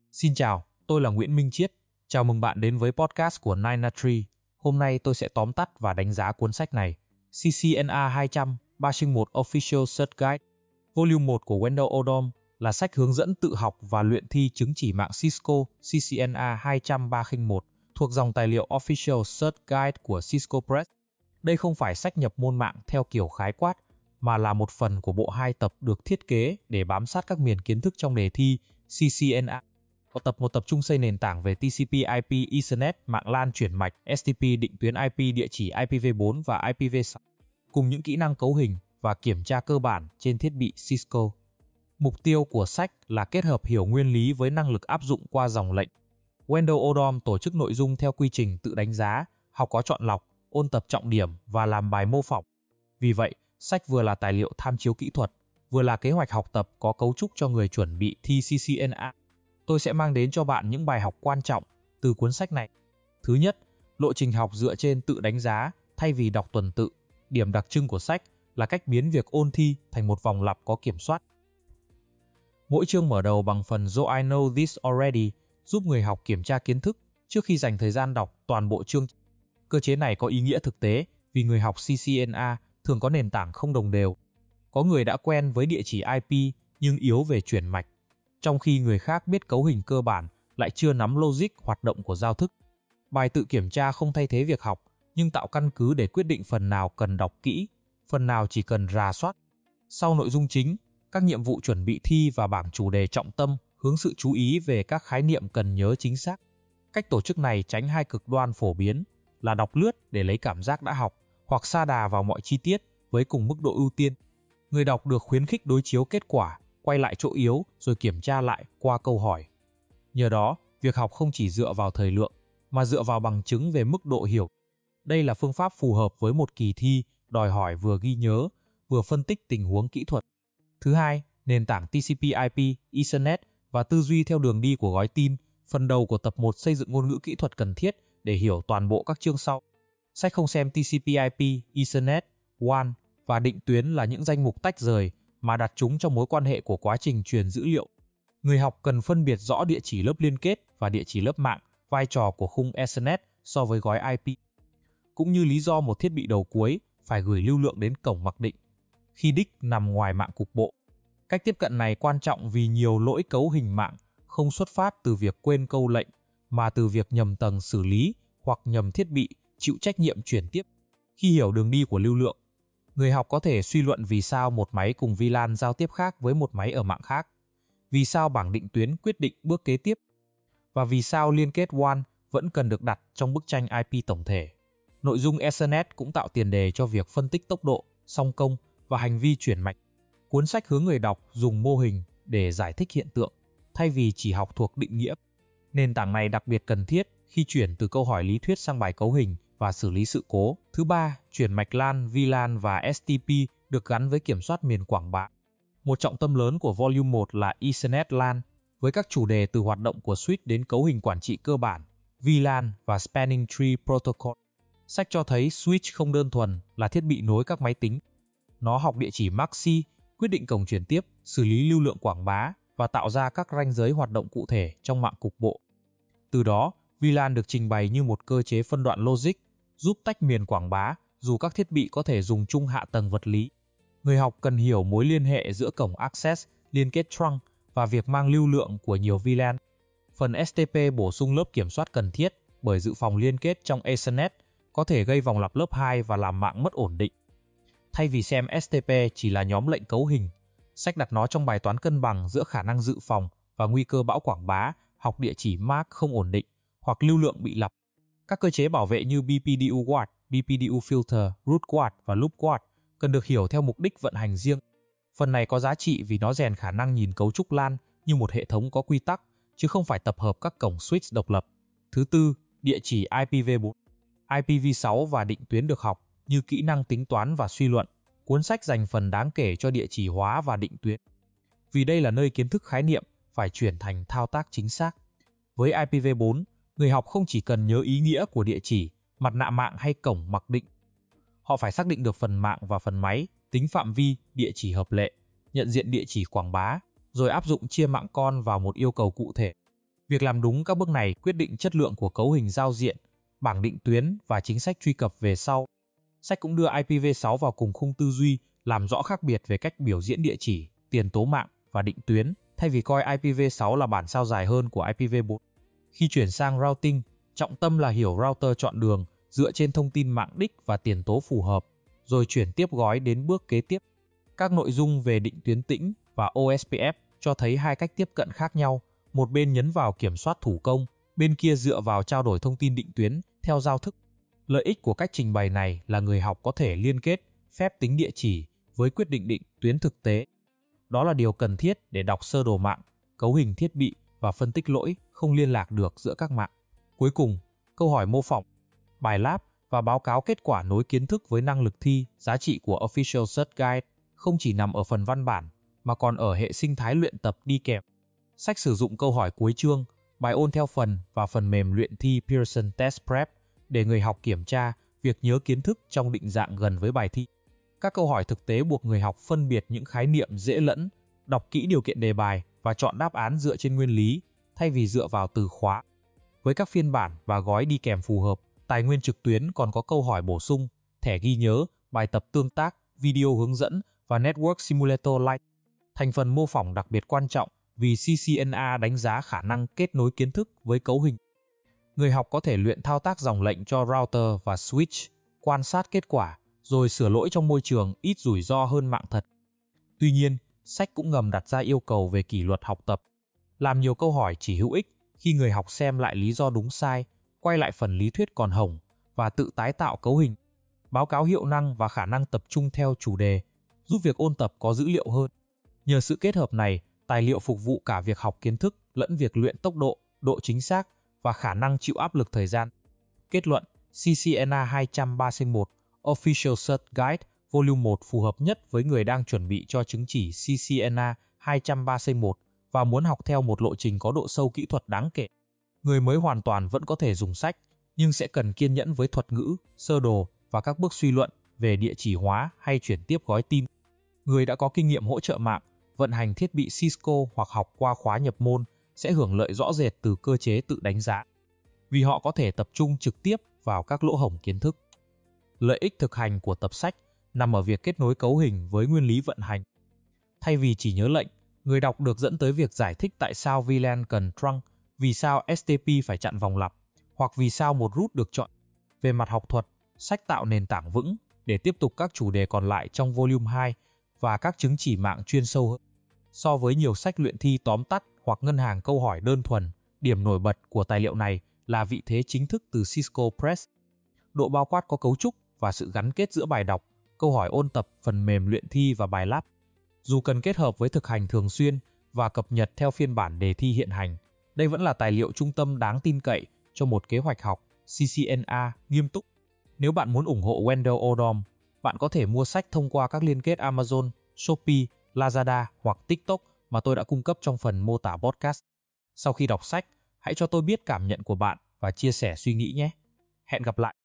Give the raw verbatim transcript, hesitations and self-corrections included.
Xin chào, tôi là Nguyễn Minh Chiết. Chào mừng bạn đến với podcast của nine a tree. Hôm nay tôi sẽ tóm tắt và đánh giá cuốn sách này. xê xê en a hai trăm, ba một Official Cert Guide. Volume một của Wendell Odom là sách hướng dẫn tự học và luyện thi chứng chỉ mạng Cisco xê xê en a hai trăm ba không một thuộc dòng tài liệu Official Cert Guide của Cisco Press. Đây không phải sách nhập môn mạng theo kiểu khái quát, mà là một phần của bộ hai tập được thiết kế để bám sát các miền kiến thức trong đề thi xê xê en a. Có tập một tập trung xây nền tảng về tê xê pê i pê Ethernet, mạng LAN chuyển mạch, ét tê pê định tuyến i pê địa chỉ i pê v bốn và i pê v sáu, cùng những kỹ năng cấu hình và kiểm tra cơ bản trên thiết bị Cisco. Mục tiêu của sách là kết hợp hiểu nguyên lý với năng lực áp dụng qua dòng lệnh. Wendell Odom tổ chức nội dung theo quy trình tự đánh giá, học có chọn lọc, ôn tập trọng điểm và làm bài mô phỏng. Vì vậy, sách vừa là tài liệu tham chiếu kỹ thuật, vừa là kế hoạch học tập có cấu trúc cho người chuẩn bị thi xê xê en a. Tôi sẽ mang đến cho bạn những bài học quan trọng từ cuốn sách này. Thứ nhất, lộ trình học dựa trên tự đánh giá thay vì đọc tuần tự. Điểm đặc trưng của sách là cách biến việc ôn thi thành một vòng lặp có kiểm soát. Mỗi chương mở đầu bằng phần So I know this already, giúp người học kiểm tra kiến thức trước khi dành thời gian đọc toàn bộ chương. Cơ chế này có ý nghĩa thực tế vì người học xê xê en a thường có nền tảng không đồng đều. Có người đã quen với địa chỉ i pê nhưng yếu về chuyển mạch, trong khi người khác biết cấu hình cơ bản lại chưa nắm logic hoạt động của giao thức. Bài tự kiểm tra không thay thế việc học, nhưng tạo căn cứ để quyết định phần nào cần đọc kỹ, phần nào chỉ cần rà soát. Sau nội dung chính, các nhiệm vụ chuẩn bị thi và bảng chủ đề trọng tâm hướng sự chú ý về các khái niệm cần nhớ chính xác. Cách tổ chức này tránh hai cực đoan phổ biến là đọc lướt để lấy cảm giác đã học, hoặc sa đà vào mọi chi tiết với cùng mức độ ưu tiên. Người đọc được khuyến khích đối chiếu kết quả, quay lại chỗ yếu rồi kiểm tra lại qua câu hỏi. Nhờ đó, việc học không chỉ dựa vào thời lượng, mà dựa vào bằng chứng về mức độ hiểu. Đây là phương pháp phù hợp với một kỳ thi đòi hỏi vừa ghi nhớ, vừa phân tích tình huống kỹ thuật. Thứ hai, nền tảng tê xê pê i pê, Ethernet và tư duy theo đường đi của gói tin. Phần đầu của tập một xây dựng ngôn ngữ kỹ thuật cần thiết để hiểu toàn bộ các chương sau. Sách không xem tê xê pê i pê, Ethernet, vê a en và định tuyến là những danh mục tách rời, mà đặt chúng trong mối quan hệ của quá trình truyền dữ liệu. Người học cần phân biệt rõ địa chỉ lớp liên kết và địa chỉ lớp mạng, vai trò của khung Ethernet so với gói i pê, cũng như lý do một thiết bị đầu cuối phải gửi lưu lượng đến cổng mặc định khi đích nằm ngoài mạng cục bộ. Cách tiếp cận này quan trọng vì nhiều lỗi cấu hình mạng không xuất phát từ việc quên câu lệnh, mà từ việc nhầm tầng xử lý hoặc nhầm thiết bị chịu trách nhiệm chuyển tiếp. Khi hiểu đường đi của lưu lượng, người học có thể suy luận vì sao một máy cùng vi lan giao tiếp khác với một máy ở mạng khác, vì sao bảng định tuyến quyết định bước kế tiếp, và vì sao liên kết vê a en vẫn cần được đặt trong bức tranh i pê tổng thể. Nội dung Ethernet cũng tạo tiền đề cho việc phân tích tốc độ, song công và hành vi chuyển mạch. Cuốn sách hướng người đọc dùng mô hình để giải thích hiện tượng, thay vì chỉ học thuộc định nghĩa. Nền tảng này đặc biệt cần thiết khi chuyển từ câu hỏi lý thuyết sang bài cấu hình và xử lý sự cố. Thứ ba, chuyển mạch LAN, vi lan và ét tê pê được gắn với kiểm soát miền quảng bá. Một trọng tâm lớn của Volume một là Ethernet LAN, với các chủ đề từ hoạt động của switch đến cấu hình quản trị cơ bản, vi lan và Spanning Tree Protocol. Sách cho thấy switch không đơn thuần là thiết bị nối các máy tính. Nó học địa chỉ em a xê i, quyết định cổng chuyển tiếp, xử lý lưu lượng quảng bá và tạo ra các ranh giới hoạt động cụ thể trong mạng cục bộ. Từ đó, vi lan được trình bày như một cơ chế phân đoạn logic, giúp tách miền quảng bá dù các thiết bị có thể dùng chung hạ tầng vật lý. Người học cần hiểu mối liên hệ giữa cổng access, liên kết trunk và việc mang lưu lượng của nhiều vi lan. Phần ét tê pê bổ sung lớp kiểm soát cần thiết bởi dự phòng liên kết trong Ethernet có thể gây vòng lặp lớp hai và làm mạng mất ổn định. Thay vì xem ét tê pê chỉ là nhóm lệnh cấu hình, sách đặt nó trong bài toán cân bằng giữa khả năng dự phòng và nguy cơ bão quảng bá, học địa chỉ em a xê không ổn định hoặc lưu lượng bị lặp. Các cơ chế bảo vệ như bê pê đê u guard, bê pê đê u filter, root guard và loop guard cần được hiểu theo mục đích vận hành riêng. Phần này có giá trị vì nó rèn khả năng nhìn cấu trúc LAN như một hệ thống có quy tắc, chứ không phải tập hợp các cổng switch độc lập. Thứ tư, địa chỉ i pê v bốn, i pê v sáu và định tuyến được học như kỹ năng tính toán và suy luận. Cuốn sách dành phần đáng kể cho địa chỉ hóa và định tuyến, vì đây là nơi kiến thức khái niệm phải chuyển thành thao tác chính xác. Với i pê v bốn, người học không chỉ cần nhớ ý nghĩa của địa chỉ, mặt nạ mạng hay cổng mặc định. Họ phải xác định được phần mạng và phần máy, tính phạm vi, địa chỉ hợp lệ, nhận diện địa chỉ quảng bá, rồi áp dụng chia mạng con vào một yêu cầu cụ thể. Việc làm đúng các bước này quyết định chất lượng của cấu hình giao diện, bảng định tuyến và chính sách truy cập về sau. Sách cũng đưa I P v sáu vào cùng khung tư duy, làm rõ khác biệt về cách biểu diễn địa chỉ, tiền tố mạng và định tuyến, thay vì coi I P v sáu là bản sao dài hơn của I P v bốn. Khi chuyển sang routing, trọng tâm là hiểu router chọn đường dựa trên thông tin mạng đích và tiền tố phù hợp, rồi chuyển tiếp gói đến bước kế tiếp. Các nội dung về định tuyến tĩnh và O S P F cho thấy hai cách tiếp cận khác nhau, một bên nhấn vào kiểm soát thủ công, bên kia dựa vào trao đổi thông tin định tuyến theo giao thức. Lợi ích của cách trình bày này là người học có thể liên kết phép tính địa chỉ với quyết định định tuyến thực tế. Đó là điều cần thiết để đọc sơ đồ mạng, cấu hình thiết bị và phân tích lỗi không liên lạc được giữa các mạng. Cuối cùng, câu hỏi mô phỏng, bài lab và báo cáo kết quả nối kiến thức với năng lực thi, giá trị của Official Cert Guide không chỉ nằm ở phần văn bản, mà còn ở hệ sinh thái luyện tập đi kèm. Sách sử dụng câu hỏi cuối chương, bài ôn theo phần và phần mềm luyện thi Pearson Test Prep để người học kiểm tra việc nhớ kiến thức trong định dạng gần với bài thi. Các câu hỏi thực tế buộc người học phân biệt những khái niệm dễ lẫn, đọc kỹ điều kiện đề bài và chọn đáp án dựa trên nguyên lý, thay vì dựa vào từ khóa. Với các phiên bản và gói đi kèm phù hợp, tài nguyên trực tuyến còn có câu hỏi bổ sung, thẻ ghi nhớ, bài tập tương tác, video hướng dẫn và Network Simulator Lite. Thành phần mô phỏng đặc biệt quan trọng vì C C N A đánh giá khả năng kết nối kiến thức với cấu hình. Người học có thể luyện thao tác dòng lệnh cho router và switch, quan sát kết quả, rồi sửa lỗi trong môi trường ít rủi ro hơn mạng thật. Tuy nhiên, sách cũng ngầm đặt ra yêu cầu về kỷ luật học tập. Làm nhiều câu hỏi chỉ hữu ích khi người học xem lại lý do đúng sai, quay lại phần lý thuyết còn hổng và tự tái tạo cấu hình. Báo cáo hiệu năng và khả năng tập trung theo chủ đề, giúp việc ôn tập có dữ liệu hơn. Nhờ sự kết hợp này, tài liệu phục vụ cả việc học kiến thức lẫn việc luyện tốc độ, độ chính xác và khả năng chịu áp lực thời gian. Kết luận, C C N A hai ba một Official Cert Guide Volume một phù hợp nhất với người đang chuẩn bị cho chứng chỉ C C N A hai ba một và muốn học theo một lộ trình có độ sâu kỹ thuật đáng kể. Người mới hoàn toàn vẫn có thể dùng sách, nhưng sẽ cần kiên nhẫn với thuật ngữ, sơ đồ và các bước suy luận về địa chỉ hóa hay chuyển tiếp gói tin. Người đã có kinh nghiệm hỗ trợ mạng, vận hành thiết bị Cisco hoặc học qua khóa nhập môn sẽ hưởng lợi rõ rệt từ cơ chế tự đánh giá, vì họ có thể tập trung trực tiếp vào các lỗ hổng kiến thức. Lợi ích thực hành của tập sách nằm ở việc kết nối cấu hình với nguyên lý vận hành. Thay vì chỉ nhớ lệnh, người đọc được dẫn tới việc giải thích tại sao V LAN cần trunk, vì sao S T P phải chặn vòng lặp, hoặc vì sao một route được chọn. Về mặt học thuật, sách tạo nền tảng vững để tiếp tục các chủ đề còn lại trong Volume hai và các chứng chỉ mạng chuyên sâu hơn. So với nhiều sách luyện thi tóm tắt hoặc ngân hàng câu hỏi đơn thuần, điểm nổi bật của tài liệu này là vị thế chính thức từ Cisco Press. Độ bao quát có cấu trúc và sự gắn kết giữa bài đọc, câu hỏi ôn tập, phần mềm luyện thi và bài lab. Dù cần kết hợp với thực hành thường xuyên và cập nhật theo phiên bản đề thi hiện hành, đây vẫn là tài liệu trung tâm đáng tin cậy cho một kế hoạch học C C N A nghiêm túc. Nếu bạn muốn ủng hộ Wendell Odom, bạn có thể mua sách thông qua các liên kết Amazon, Shopee, Lazada hoặc TikTok mà tôi đã cung cấp trong phần mô tả podcast. Sau khi đọc sách, hãy cho tôi biết cảm nhận của bạn và chia sẻ suy nghĩ nhé. Hẹn gặp lại!